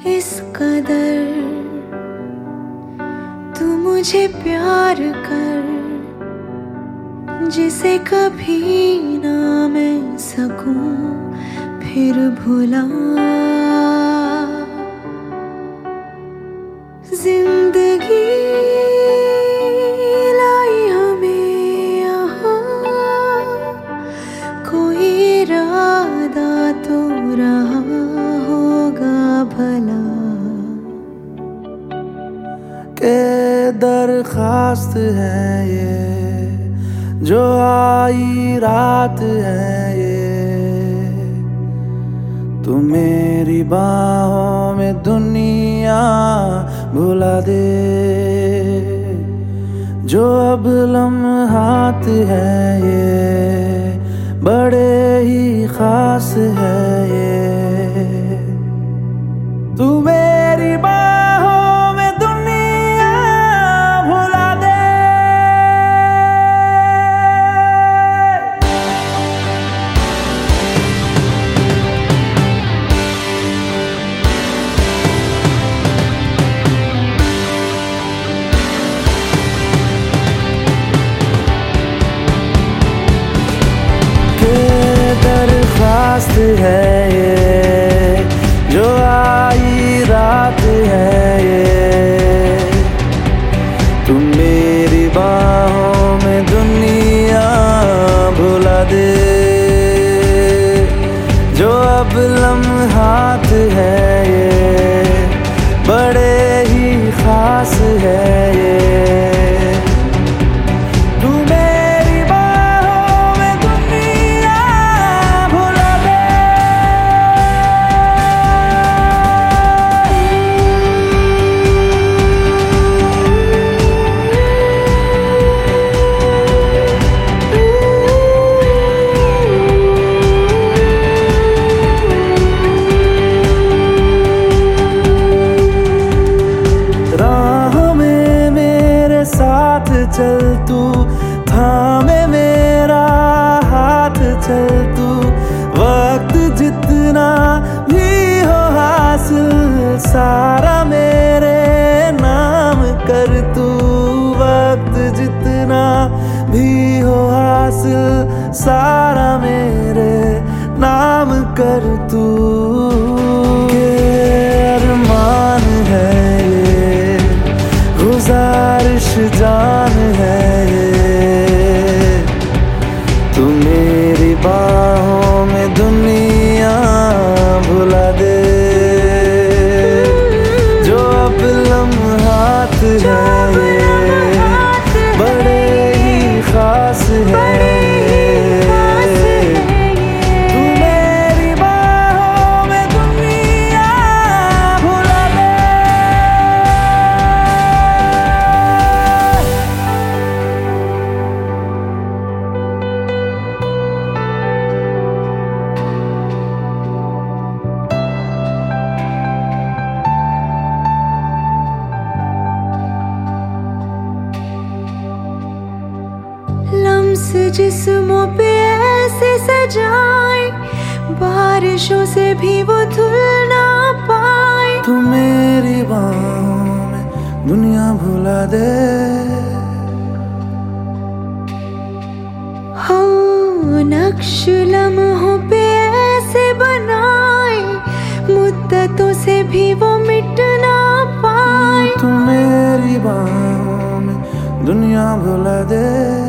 इस कदर तू मुझे प्यार कर, जिसे कभी ना मैं सकूं फिर भुला। जिंदगी लाई हमें यहाँ, कोई इरादा तो रहा होगा भला। के दरखास्त है ये जो आई रात है ये, तू मेरी बाहों में दुनिया भुला दे। जो अब लम्हात है ये बड़े ही खास है ये, तू मेरी बाहों में दुनिया भुला दे। दरखास्त है ये जो आई रात है ये, तुम मेरी बाहों में दुनिया भुला दे। जो अब लम्हात है ये बड़े ही खास है ये, चल तू थामे मेरा हाथ, चल तू वक्त जितना भी हो हासिल सारा मेरे नाम कर तू। वक्त जितना भी हो हासिल सारा मेरे नाम कर तू। के अरमान है ये गुजारिश जान है ये, तू मेरी बाहों में दुनिया भुला दे। जो अब लम्हात है ये बड़े ही खास है। जिस्मों पे ऐसे सजाए बारिशों से भी वो धुल ना पाए। तू मेरी बाहों में दुनिया भुला दे। हो नक्श लम्हों पे ऐसे बनाए मुद्दतों से भी वो मिट ना पाए। तू मेरी बाहों में दुनिया भुला दे।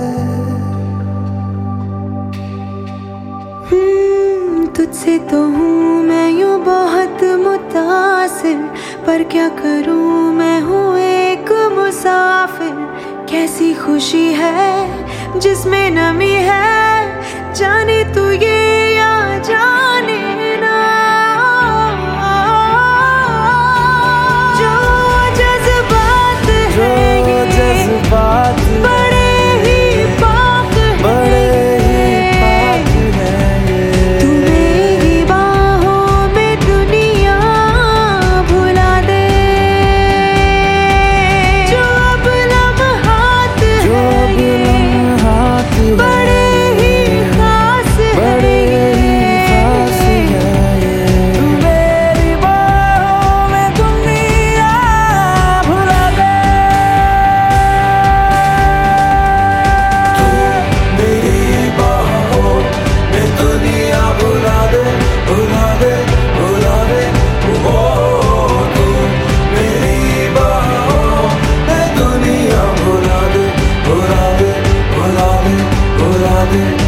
तुझसे तो हूँ मैं यूँ बहुत मुतासिर, पर क्या करूँ मैं हूँ एक मुसाफिर। कैसी खुशी है जिसमें नमी है, जाने तू ये या जाने ना। जो जज्बात है ये जज्बात बड़े ही पाक है। बड़े ही खास है। दे।